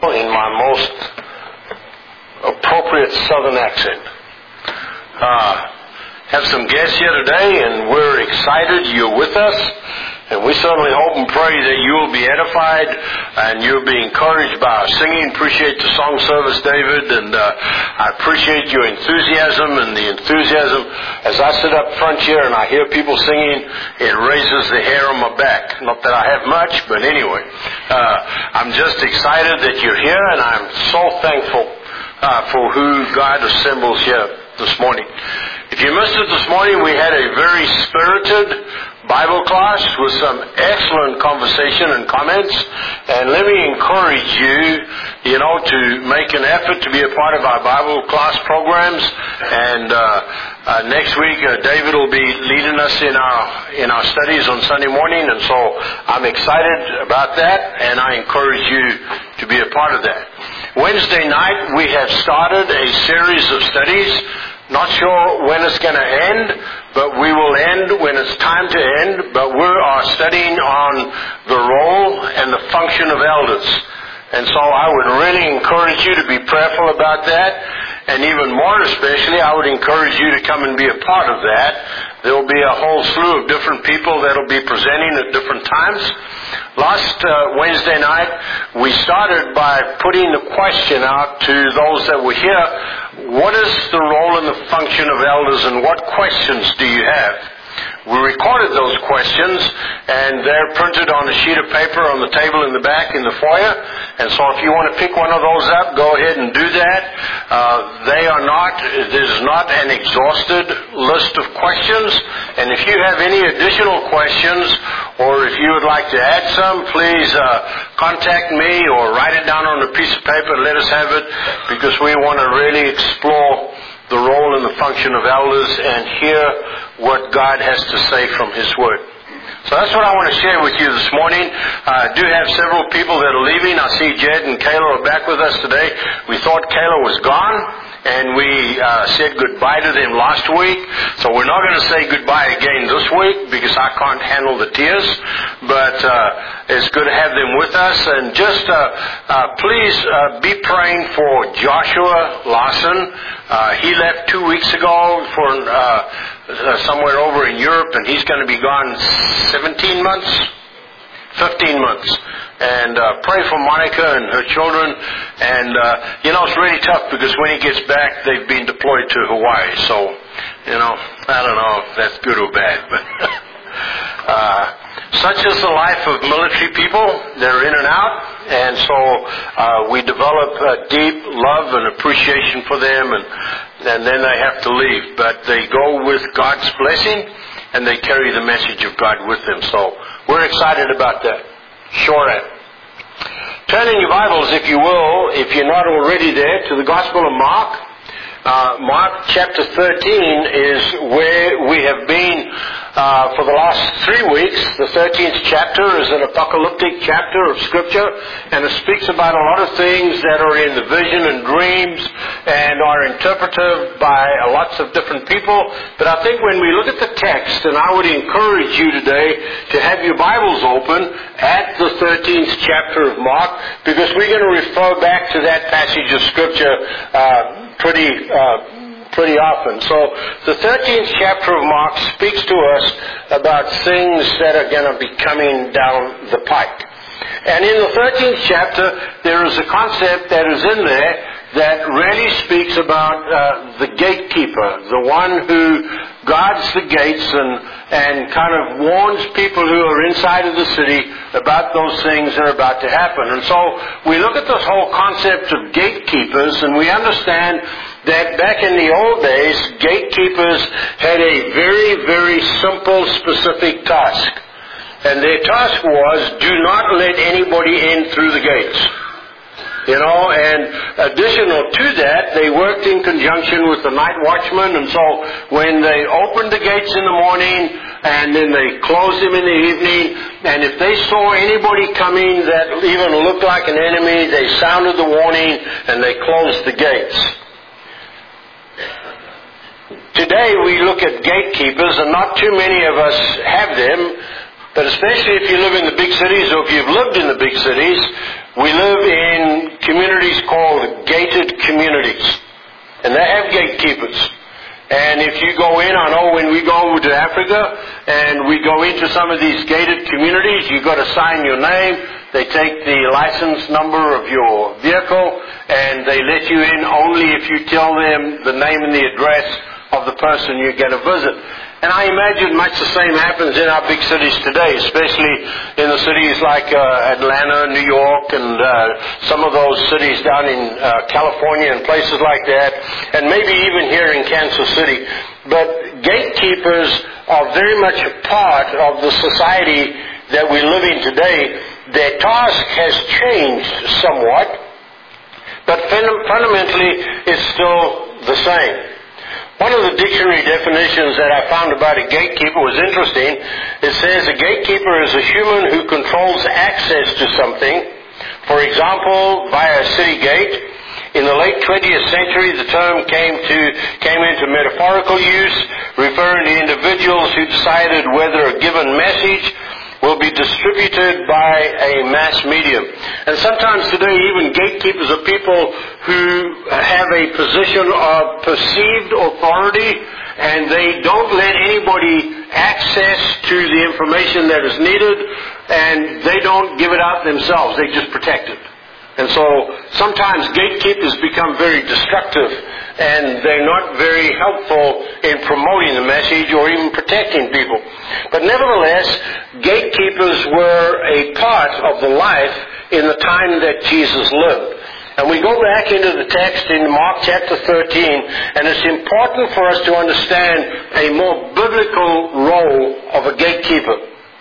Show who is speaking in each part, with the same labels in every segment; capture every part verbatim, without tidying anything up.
Speaker 1: in my most appropriate Southern accent. Uh, have some guests here today, and we're excited you're with us. And we certainly hope and pray that you'll be edified and you'll be encouraged by our singing. Appreciate the song service, David, and uh, I appreciate your enthusiasm and the enthusiasm. As I sit up front here and I hear people singing, it raises the hair on my back. Not that I have much, but anyway. Uh, I'm just excited that you're here, and I'm so thankful uh, for who God assembles here this morning. If you missed it this morning, we had a very spirited Bible class with some excellent conversation and comments. And let me encourage you, you know, to make an effort to be a part of our Bible class programs. And uh, uh, next week, uh, David will be leading us in our in our studies on Sunday morning. And so I'm excited about that, and I encourage you to be a part of that. Wednesday night, we have started a series of studies. Not sure when it's going to end, but we will end when it's time to end. But we are studying on the role and the function of elders. And so I would really encourage you to be prayerful about that. And even more especially, I would encourage you to come and be a part of that. There will be a whole slew of different people that will be presenting at different times. Last uh, Wednesday night, we started by putting the question out to those that were here. What is the role and the function of elders, and what questions do you have? We recorded those questions, and they're printed on a sheet of paper on the table in the back in the foyer. And so if you want to pick one of those up, go ahead and do that. Uh, they are not, there's not an exhausted list of questions. And if you have any additional questions, or if you would like to add some, please uh, contact me or write it down on a piece of paper and let us have it, because we want to really explore the role and the function of elders and hear what God has to say from His Word. So that's what I want to share with you this morning. I do have several people that are leaving. I see Jed and Kayla are back with us today. We thought Kayla was gone, and we uh, said goodbye to them last week. So we're not going to say goodbye again this week because I can't handle the tears. But uh, it's good to have them with us. And just uh, uh, please uh, be praying for Joshua Larson. Uh, he left two weeks ago for uh, uh, somewhere over in Europe, and he's going to be gone seventeen months, fifteen months. And uh, pray for Monica and her children. And, uh, you know, it's really tough because when he gets back, they've been deployed to Hawaii. So, you know, I don't know if that's good or bad. But uh, such is the life of military people. They're in and out. And so uh, we develop a deep love and appreciation for them. And, and then they have to leave. But they go with God's blessing, and they carry the message of God with them. So we're excited about that. Sure am. Turn in your Bibles, if you will, if you're not already there, to the Gospel of Mark. Uh, Mark chapter thirteen is where we have been uh, for the last three weeks. The thirteenth chapter is an apocalyptic chapter of Scripture, and it speaks about a lot of things that are in the vision and dreams and are interpreted by lots of different people. But I think when we look at the text, and I would encourage you today to have your Bibles open at the thirteenth chapter of Mark, because we're going to refer back to that passage of Scripture uh, pretty uh, pretty often. So the thirteenth chapter of Mark speaks to us about things that are going to be coming down the pike. And in the thirteenth chapter, there is a concept that is in there that really speaks about uh, the gatekeeper, the one who guards the gates and, and kind of warns people who are inside of the city about those things that are about to happen. And so we look at this whole concept of gatekeepers, and we understand that back in the old days, gatekeepers had a very, very simple, specific task. And their task was, do not let anybody in through the gates. You know, and additional to that, they worked in conjunction with the night watchman. And so when they opened the gates in the morning and then they closed them in the evening, and if they saw anybody coming that even looked like an enemy, they sounded the warning and they closed the gates. Today we look at gatekeepers, and not too many of us have them, but especially if you live in the big cities, or if you've lived in the big cities, we live in communities gatekeepers. And if you go in, I know when we go over to Africa and we go into some of these gated communities, you've got to sign your name. They take the license number of your vehicle and they let you in only if you tell them the name and the address of the person you're going to visit. And I imagine much the same happens in our big cities today, especially in the cities like uh, Atlanta, New York, and uh, some of those cities down in uh, California and places like that, and maybe even here in Kansas City. But gatekeepers are very much a part of the society that we live in today. Their task has changed somewhat, but fundamentally it's still the same. One of the dictionary definitions that I found about a gatekeeper was interesting. It says a gatekeeper is a human who controls access to something, for example, via a city gate. In the late twentieth century, the term came to came into metaphorical use, referring to individuals who decided whether a given message will be distributed by a mass medium. And sometimes today even gatekeepers are people who have a position of perceived authority and they don't let anybody access to the information that is needed and they don't give it out themselves. They just protect it. And so sometimes gatekeepers become very destructive and they're not very helpful in promoting the message or even protecting people. But nevertheless, gatekeepers were a part of the life in the time that Jesus lived. And we go back into the text in Mark chapter thirteen, and it's important for us to understand a more biblical role of a gatekeeper.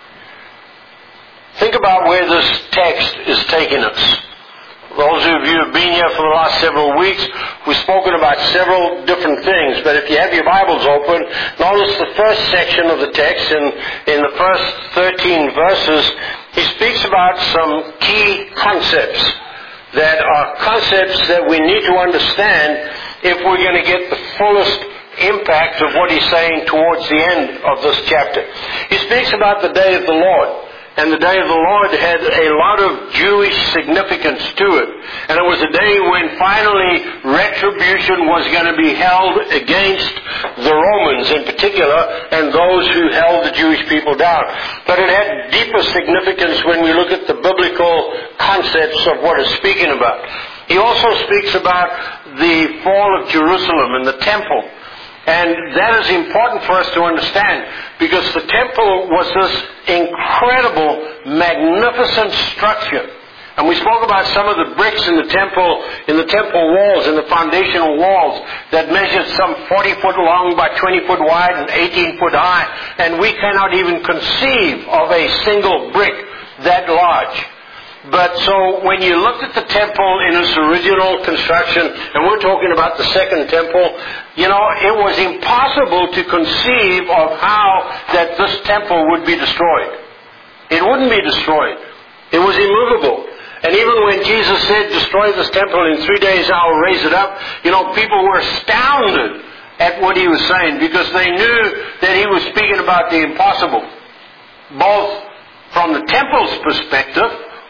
Speaker 1: Think about where this text is taking us. Those of you who have been here for the last several weeks, we've spoken about several different things. But if you have your Bibles open, notice the first section of the text. In, in the first thirteen verses, he speaks about some key concepts that are concepts that we need to understand if we're going to get the fullest impact of what he's saying towards the end of this chapter. He speaks about the day of the Lord. And the day of the Lord had a lot of Jewish significance to it. And it was a day when finally retribution was going to be held against the Romans in particular and those who held the Jewish people down. But it had deeper significance when we look at the biblical concepts of what it's speaking about. He also speaks about the fall of Jerusalem and the temple. And that is important for us to understand because the temple was this incredible, magnificent structure. And we spoke about some of the bricks in the temple, in the temple walls, in the foundational walls that measured some forty foot long by twenty foot wide and eighteen foot high. And we cannot even conceive of a single brick that large. But so when you looked at the temple in its original construction, and we're talking about the second temple, you know, it was impossible to conceive of how that this temple would be destroyed. It wouldn't be destroyed. It was immovable. And even when Jesus said, destroy this temple in three days, I'll raise it up, you know, people were astounded at what he was saying because they knew that he was speaking about the impossible, both from the temple's perspective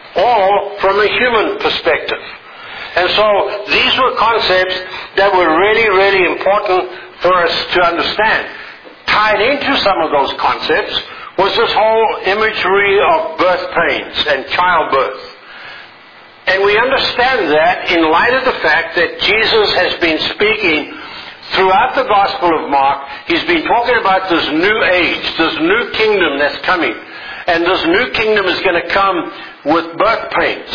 Speaker 1: or from a human perspective. And so these were concepts that were really, really important for us to understand. Tied into some of those concepts was this whole imagery of birth pains and childbirth. And we understand that in light of the fact that Jesus has been speaking throughout the Gospel of Mark. He's been talking about this new age, this new kingdom that's coming. And this new kingdom is going to come with birth pains.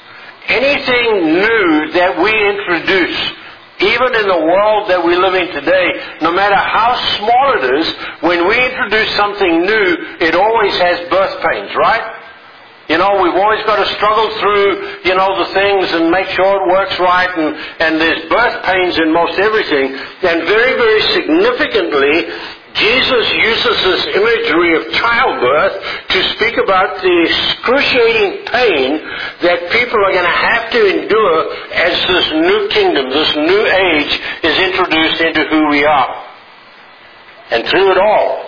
Speaker 1: Anything new that we introduce, even in the world that we live in today, no matter how small it is, when we introduce something new, it always has birth pains, right? You know, we've always got to struggle through, you know, the things and make sure it works right, and, and there's birth pains in most everything. And very, very significantly, Jesus uses this imagery of childbirth to speak about the excruciating pain that people are going to have to endure as this new kingdom, this new age is introduced into who we are. And through it all,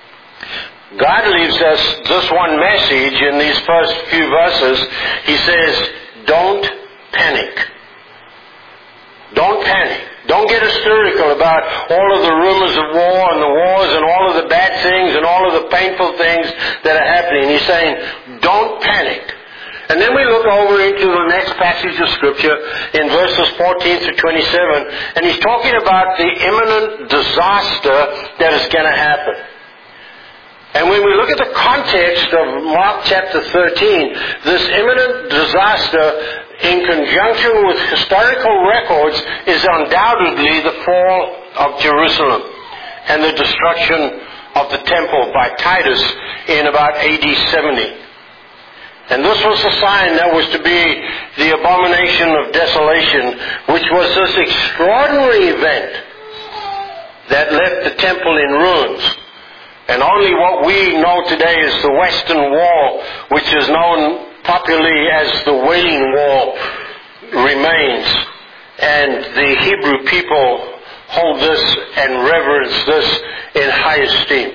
Speaker 1: God leaves us this one message in these first few verses. He says, don't panic. Don't panic. Don't get hysterical about all of the rumors of war and the wars and all of the bad things and all of the painful things that are happening. He's saying, don't panic. And then we look over into the next passage of Scripture in verses fourteen through twenty-seven, and he's talking about the imminent disaster that is going to happen. And when we look at the context of Mark chapter thirteen, this imminent disaster in conjunction with historical records is undoubtedly the fall of Jerusalem and the destruction of the temple by Titus in about A D seventy. And this was the sign that was to be the abomination of desolation, which was this extraordinary event that left the temple in ruins. And only what we know today as the Western Wall, which is known popularly as the Wailing Wall, remains. And the Hebrew people hold this and reverence this in high esteem.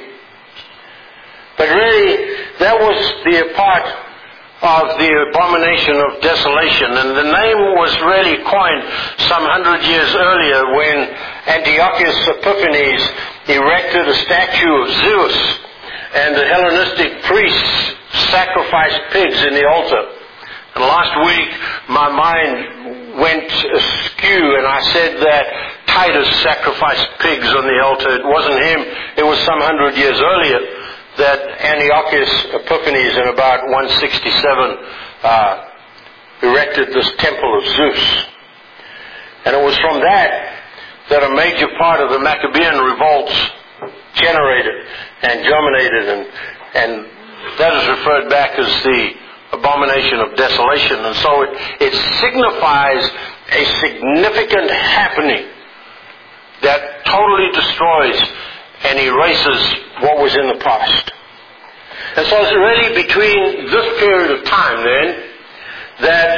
Speaker 1: But really, that was the part of the abomination of desolation. And the name was really coined some hundred years earlier when Antiochus Epiphanes erected a statue of Zeus, and the Hellenistic priests sacrificed pigs in the altar. And last week my mind went askew and I said that Titus sacrificed pigs on the altar. It wasn't him. It was some hundred years earlier that Antiochus Epiphanes in about one sixty-seven uh, erected this temple of Zeus. And it was from that that a major part of the Maccabean revolts generated and germinated, and, and that is referred back as the abomination of desolation. And so it, it signifies a significant happening that totally destroys and erases what was in the past. And so it's really between this period of time then, that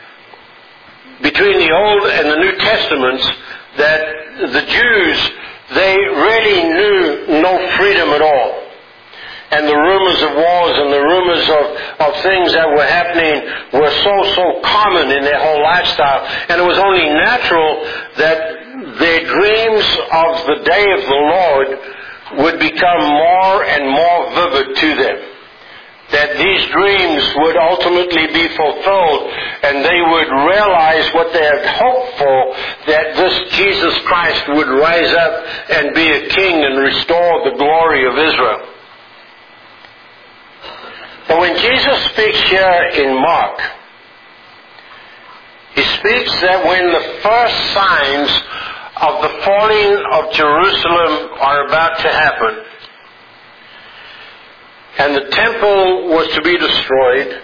Speaker 1: between the Old and the New Testaments, that the Jews, they really knew no freedom at all. And the rumors of wars and the rumors of, of things that were happening were so, so common in their whole lifestyle. And it was only natural that their dreams of the day of the Lord would become more and more vivid to them. That these dreams would ultimately be fulfilled, and they would realize what they had hoped for, that this Jesus Christ would rise up and be a king and restore the glory of Israel. But when Jesus speaks here in Mark, he speaks that when the first signs of the falling of Jerusalem are about to happen, and the temple was to be destroyed,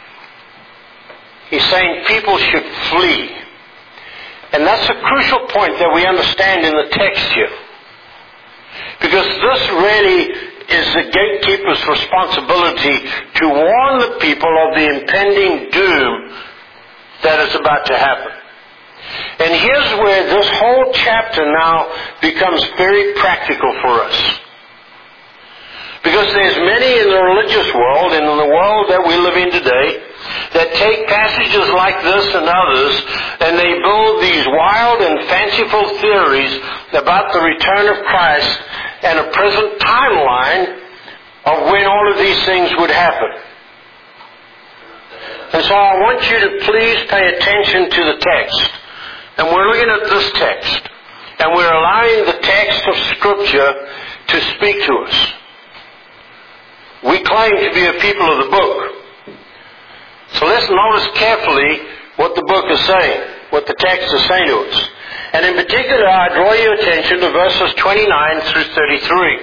Speaker 1: he's saying people should flee. And that's a crucial point that we understand in the text here. Because this really is the gatekeeper's responsibility to warn the people of the impending doom that is about to happen. And here's where this whole chapter now becomes very practical for us. Because there's many in the religious world and in the world that we live in today that take passages like this and others and they build these wild and fanciful theories about the return of Christ and a present timeline of when all of these things would happen. And so I want you to please pay attention to the text. And we're looking at this text. And we're allowing the text of Scripture to speak to us. We claim to be a people of the book. So let's notice carefully what the book is saying, what the text is saying to us. And in particular, I draw your attention to verses twenty-nine through thirty-three.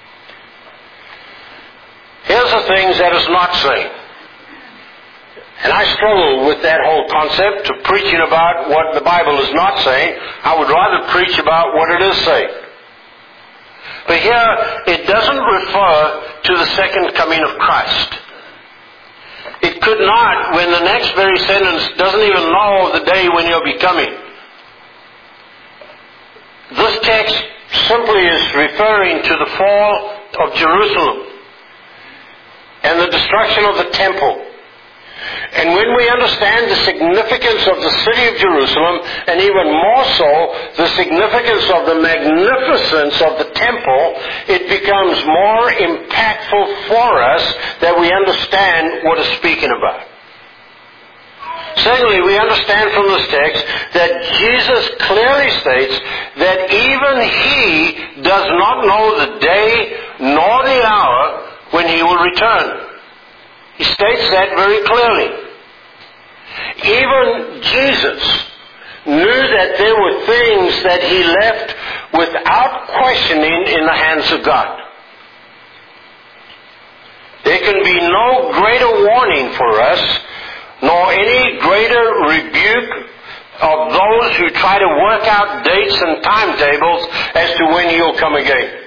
Speaker 1: Here's the things that it's not saying. And I struggle with that whole concept of preaching about what the Bible is not saying. I would rather preach about what it is saying. But here, it doesn't refer to the second coming of Christ. It could not, when the next very sentence doesn't even know the day when He'll be coming. This text simply is referring to the fall of Jerusalem and the destruction of the temple And when we understand the significance of the city of Jerusalem, and even more so, the significance of the magnificence of the temple, it becomes more impactful for us that we understand what it's speaking about. Secondly, we understand from this text that Jesus clearly states that even He does not know the day nor the hour when He will return. He states that very clearly. Even Jesus knew that there were things that He left without questioning in the hands of God. There can be no greater warning for us, nor any greater rebuke of those who try to work out dates and timetables as to when He'll come again.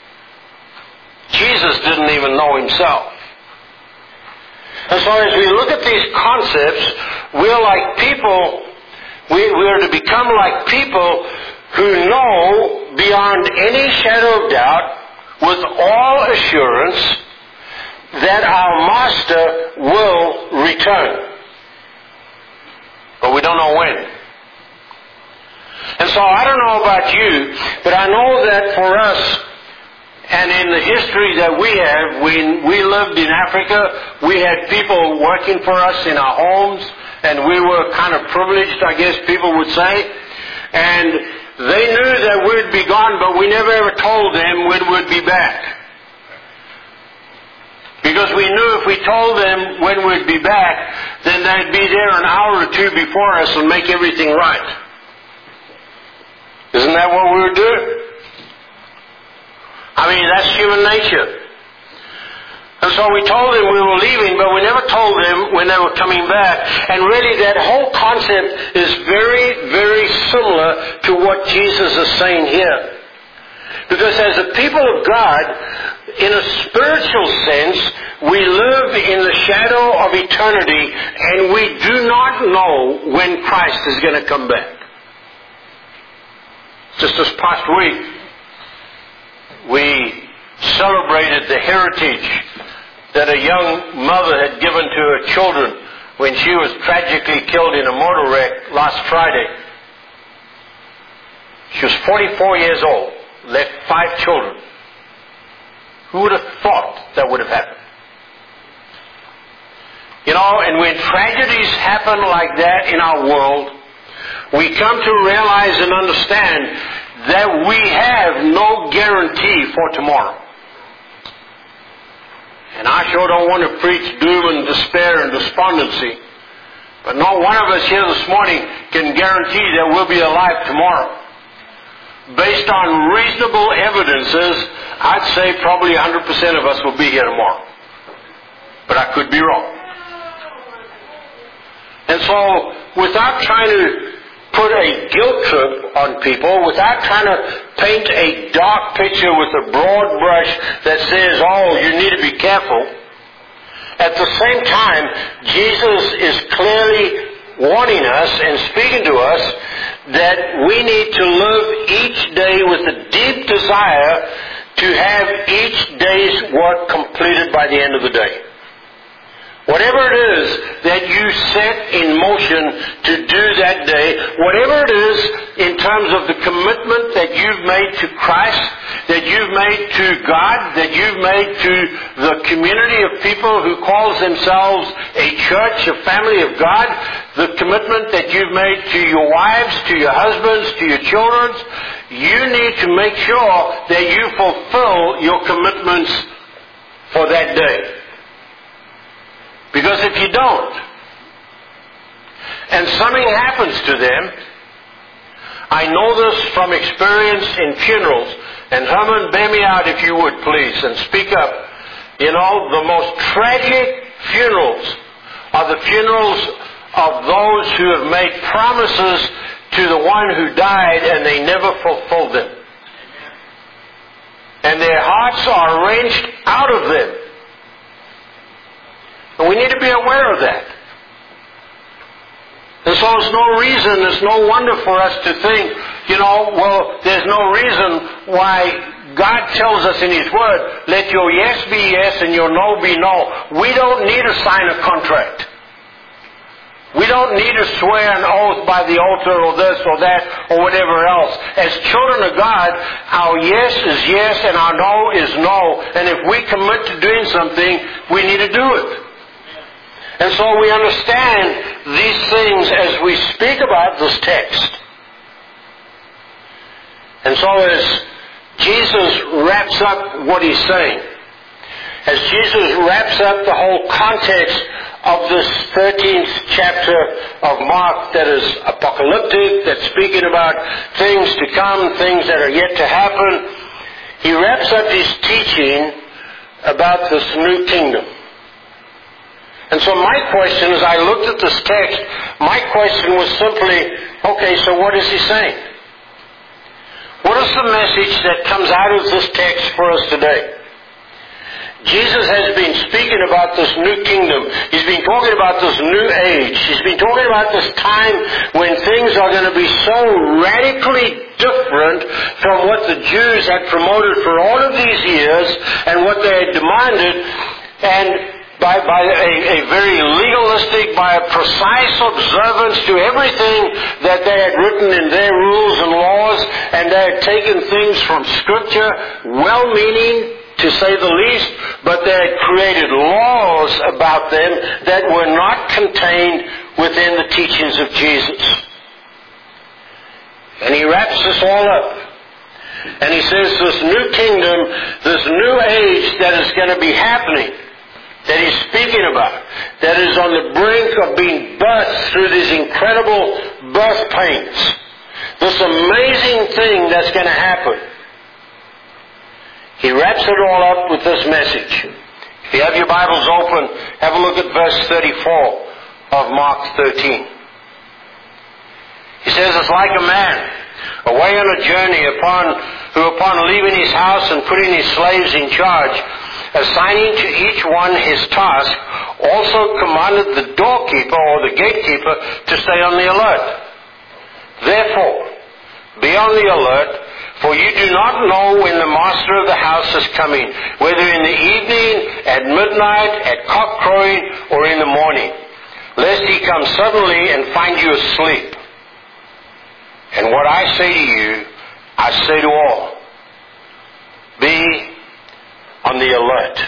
Speaker 1: Jesus didn't even know Himself. And so as we look at these concepts, we're like people, we, we're to become like people who know beyond any shadow of doubt, with all assurance, that our Master will return. But we don't know when. And so I don't know about you, but I know that for us, and in the history that we have, when we lived in Africa, we had people working for us in our homes, and we were kind of privileged, I guess people would say. And they knew that we'd be gone, but we never ever told them when we'd be back. Because we knew if we told them when we'd be back, then they'd be there an hour or two before us and make everything right. Isn't that what we would do? I mean, that's human nature. And so we told them we were leaving, but we never told them when they were coming back. And really that whole concept is very, very similar to what Jesus is saying here. Because as a people of God, in a spiritual sense, we live in the shadow of eternity, and we do not know when Christ is going to come back. Just this past week, we celebrated the heritage that a young mother had given to her children when she was tragically killed in a motor wreck last Friday. She was forty-four years old, left five children. Who would have thought that would have happened? You know, and when tragedies happen like that in our world, we come to realize and understand that we have no guarantee for tomorrow. And I sure don't want to preach doom and despair and despondency, but not one of us here this morning can guarantee that we'll be alive tomorrow. Based on reasonable evidences, I'd say probably one hundred percent of us will be here tomorrow. But I could be wrong. And so, without trying to put a guilt trip on people, without trying to paint a dark picture with a broad brush that says, oh, you need to be careful, at the same time, Jesus is clearly warning us and speaking to us that we need to live each day with a deep desire to have each day's work completed by the end of the day. Whatever it is that you set in motion to do that day, whatever it is in terms of the commitment that you've made to Christ, that you've made to God, that you've made to the community of people who calls themselves a church, a family of God, the commitment that you've made to your wives, to your husbands, to your children, you need to make sure that you fulfill your commitments for that day. Because if you don't, and something happens to them, I know this from experience in funerals, and Herman, bear me out if you would please, and speak up. You know, the most tragic funerals are the funerals of those who have made promises to the one who died and they never fulfilled them. And their hearts are wrenched out of them. And we need to be aware of that. And so there's no reason, there's no wonder for us to think, you know, well, there's no reason why God tells us in His Word, let your yes be yes and your no be no. We don't need to sign a contract. We don't need to swear an oath by the altar or this or that or whatever else. As children of God, our yes is yes and our no is no. And if we commit to doing something, we need to do it. And so we understand these things as we speak about this text. And so as Jesus wraps up what he's saying, as Jesus wraps up the whole context of this thirteenth chapter of Mark that is apocalyptic, that's speaking about things to come, things that are yet to happen, he wraps up his teaching about this new kingdom. And so my question, as I looked at this text, my question was simply, okay, so what is he saying? What is the message that comes out of this text for us today? Jesus has been speaking about this new kingdom. He's been talking about this new age. He's been talking about this time when things are going to be so radically different from what the Jews had promoted for all of these years and what they had demanded, and by, by a, a very legalistic, by a precise observance to everything that they had written in their rules and laws, and they had taken things from Scripture, well-meaning, to say the least, but they had created laws about them that were not contained within the teachings of Jesus. And he wraps this all up. And he says this new kingdom, this new age that is going to be happening, that he's speaking about, that is on the brink of being birthed through these incredible birth pains, this amazing thing that's going to happen. He wraps it all up with this message. If you have your Bibles open, have a look at verse thirty-four of Mark thirteen. He says, it's like a man away on a journey upon who upon leaving his house and putting his slaves in charge, assigning to each one his task, also commanded the doorkeeper or the gatekeeper to stay on the alert. Therefore, be on the alert, for you do not know when the master of the house is coming, whether in the evening, at midnight, at cock crowing, or in the morning, lest he come suddenly and find you asleep. And what I say to you, I say to all, be on the alert.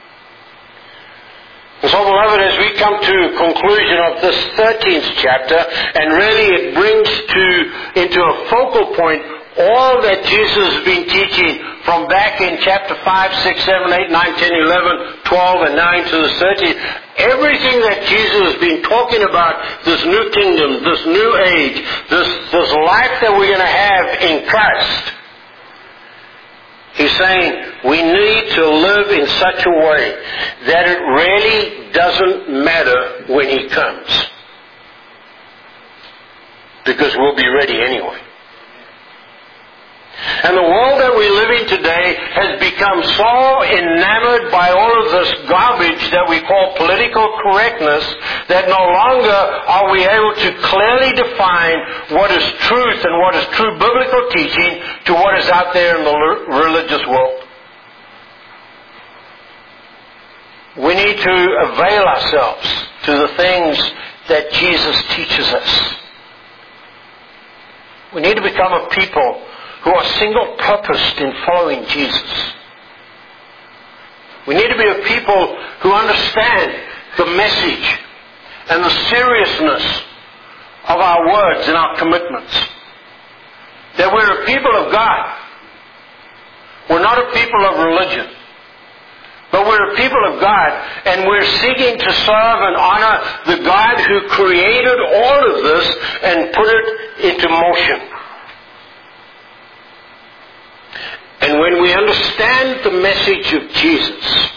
Speaker 1: And so, beloved, as we come to a conclusion of this thirteenth chapter, and really it brings to into a focal point all that Jesus has been teaching from back in chapter five, six, seven, eight, nine, ten, eleven, twelve, and nine to the thirteenth. Everything that Jesus has been talking about, this new kingdom, this new age, this, this life that we're going to have in Christ, he's saying we need to live in such a way that it really doesn't matter when he comes, because we'll be ready anyway. And the world that we live in today has become so enamored by all of this garbage that we call political correctness that no longer are we able to clearly define what is truth and what is true biblical teaching to what is out there in the religious world. We need to avail ourselves to the things that Jesus teaches us. We need to become a people who are single-purposed in following Jesus. We need to be a people who understand the message and the seriousness of our words and our commitments. That we're a people of God. We're not a people of religion. But we're a people of God, and we're seeking to serve and honor the God who created all of this and put it into motion. And when we understand the message of Jesus,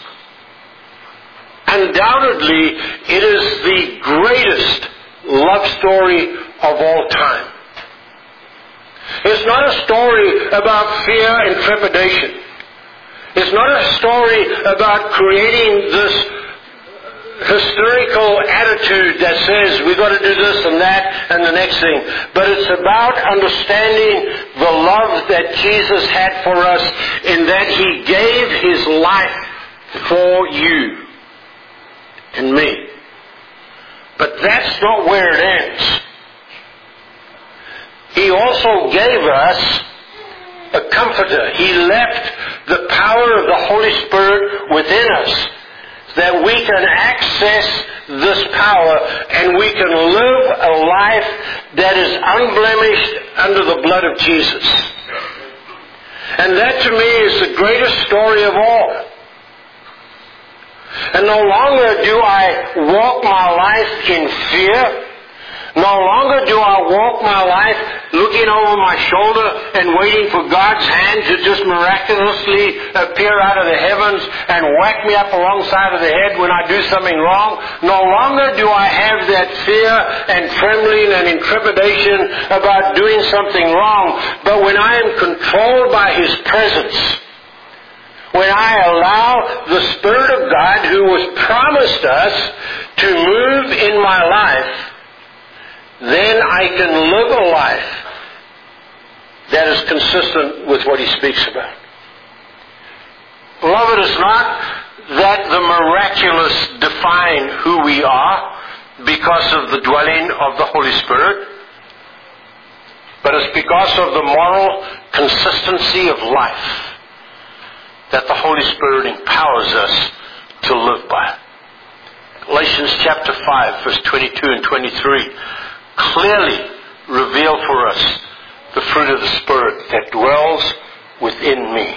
Speaker 1: undoubtedly it is the greatest love story of all time. It's not a story about fear and trepidation. It's not a story about creating this hysterical attitude that says we've got to do this and that and the next thing. But it's about understanding the love that Jesus had for us in that He gave His life for you and me. But that's not where it ends. He also gave us a comforter. He left the power of the Holy Spirit within us, that we can access this power and we can live a life that is unblemished under the blood of Jesus. And that to me is the greatest story of all. And no longer do I walk my life in fear. No longer do I walk my life looking over my shoulder and waiting for God's hand to just miraculously appear out of the heavens and whack me up alongside of the head when I do something wrong. No longer do I have that fear and trembling and intrepidation about doing something wrong. But when I am controlled by His presence, when I allow the Spirit of God, who was promised us, to move in my life, then I can live a life that is consistent with what He speaks about. Beloved, it's not that the miraculous define who we are because of the dwelling of the Holy Spirit, but it's because of the moral consistency of life that the Holy Spirit empowers us to live by. Galatians chapter five, verse twenty-two and twenty-three clearly reveal for us the fruit of the Spirit that dwells within me.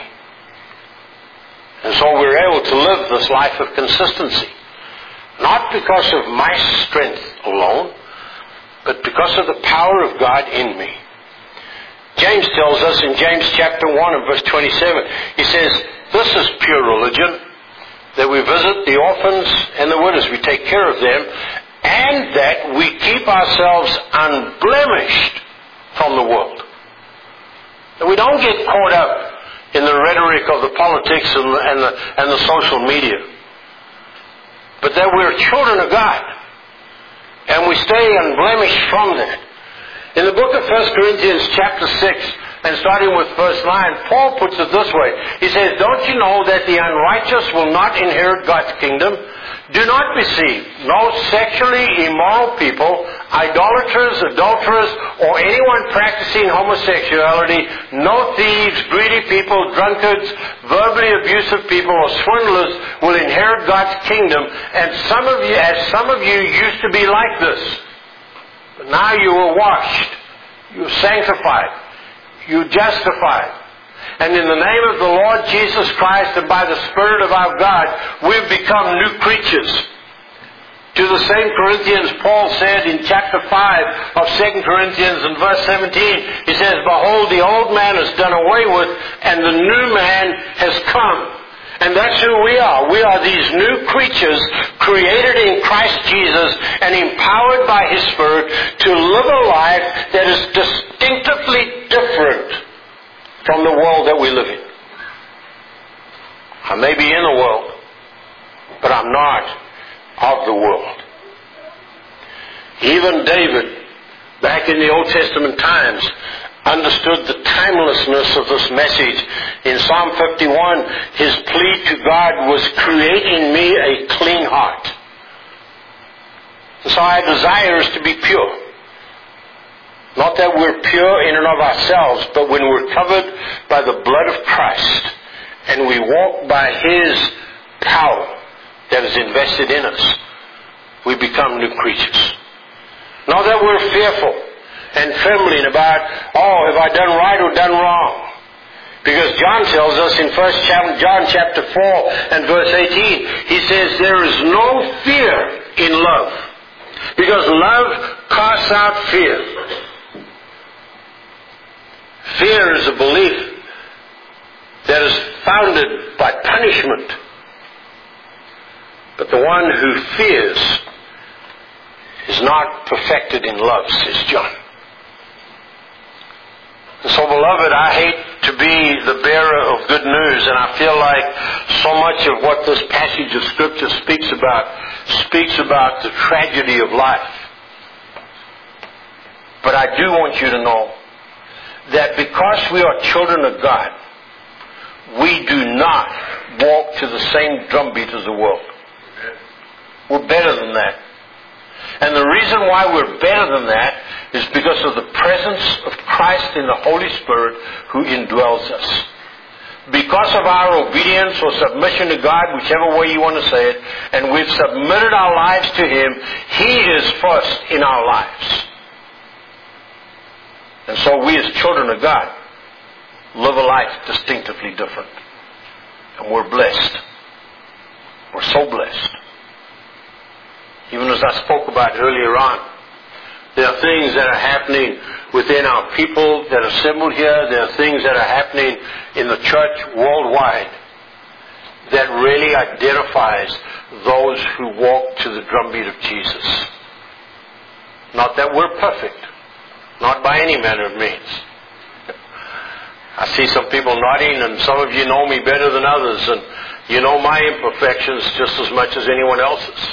Speaker 1: And so we're able to live this life of consistency, not because of my strength alone, but because of the power of God in me. James tells us in James chapter one and verse twenty-seven, he says, this is pure religion, that we visit the orphans and the widows, we take care of them, and that we keep ourselves unblemished from the world. That we don't get caught up in the rhetoric of the politics and the, and the, and the social media, but that we're children of God, and we stay unblemished from that. In the book of First Corinthians chapter six, and starting with verse nine, Paul puts it this way. He says, don't you know that the unrighteous will not inherit God's kingdom? Do not be deceived. No sexually immoral people, idolaters, adulterers, or anyone practicing homosexuality, no thieves, greedy people, drunkards, verbally abusive people, or swindlers will inherit God's kingdom. And some of you, as some of you used to be like this, but now you are washed, you are sanctified, you are justified. And in the name of the Lord Jesus Christ and by the Spirit of our God, we've become new creatures. To the same Corinthians, Paul said in chapter five of Second Corinthians in verse seventeen, he says, behold, the old man is done away with, and the new man has come. And that's who we are. We are these new creatures created in Christ Jesus and empowered by His Spirit to live a life that is distinctively different from the world that we live in. I may be in the world, but I'm not of the world. Even David, back in the Old Testament times, understood the timelessness of this message. In Psalm fifty-one, his plea to God was, create in me a clean heart. And so our desire is to be pure. Not that we're pure in and of ourselves, but when we're covered by the blood of Christ and we walk by His power that is invested in us, we become new creatures. Not that we're fearful and trembling about, oh, have I done right or done wrong? Because John tells us in First John chapter four and verse eighteen, he says there is no fear in love, because love casts out fear. Fear is a belief that is founded by punishment. But the one who fears is not perfected in love, says John. And so, beloved, I hate to be the bearer of good news, and I feel like so much of what this passage of Scripture speaks about speaks about the tragedy of life. But I do want you to know that because we are children of God, we do not walk to the same drumbeat as the world. We're better than that. And the reason why we're better than that is because of the presence of Christ in the Holy Spirit who indwells us. Because of our obedience or submission to God, whichever way you want to say it, and we've submitted our lives to Him, He is first in our lives. And so we as children of God live a life distinctively different. And we're blessed. We're so blessed. Even as I spoke about earlier on, there are things that are happening within our people that are assembled here. There are things that are happening in the church worldwide that really identifies those who walk to the drumbeat of Jesus. Not that we're perfect. Not by any manner of means. I see some people nodding, and some of you know me better than others, and you know my imperfections just as much as anyone else's.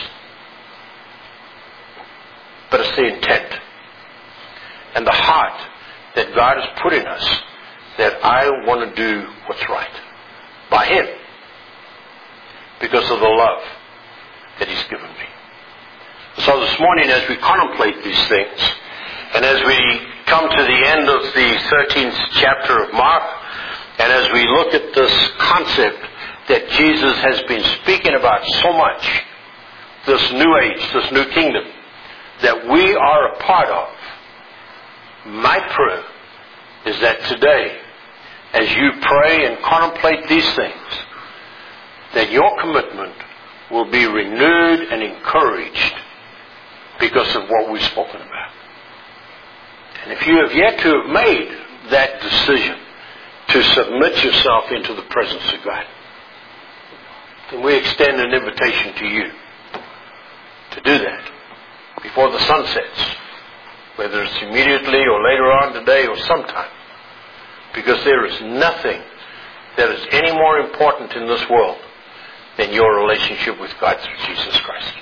Speaker 1: But it's the intent and the heart that God has put in us that I want to do what's right by Him because of the love that He's given me. So this morning, as we contemplate these things, and as we come to the end of the thirteenth chapter of Mark, and as we look at this concept that Jesus has been speaking about so much, this new age, this new kingdom, that we are a part of, my prayer is that today, as you pray and contemplate these things, that your commitment will be renewed and encouraged because of what we've spoken about. And if you have yet to have made that decision to submit yourself into the presence of God, then we extend an invitation to you to do that before the sun sets, whether it's immediately or later on today or sometime, because there is nothing that is any more important in this world than your relationship with God through Jesus Christ.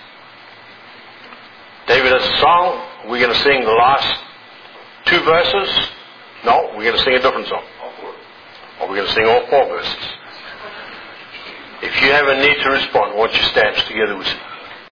Speaker 1: David has a song. We're going to sing the last two verses. No, we're going to sing a different song. Or we're going to sing all four verses. If you have a need to respond, why don't you stand together with me?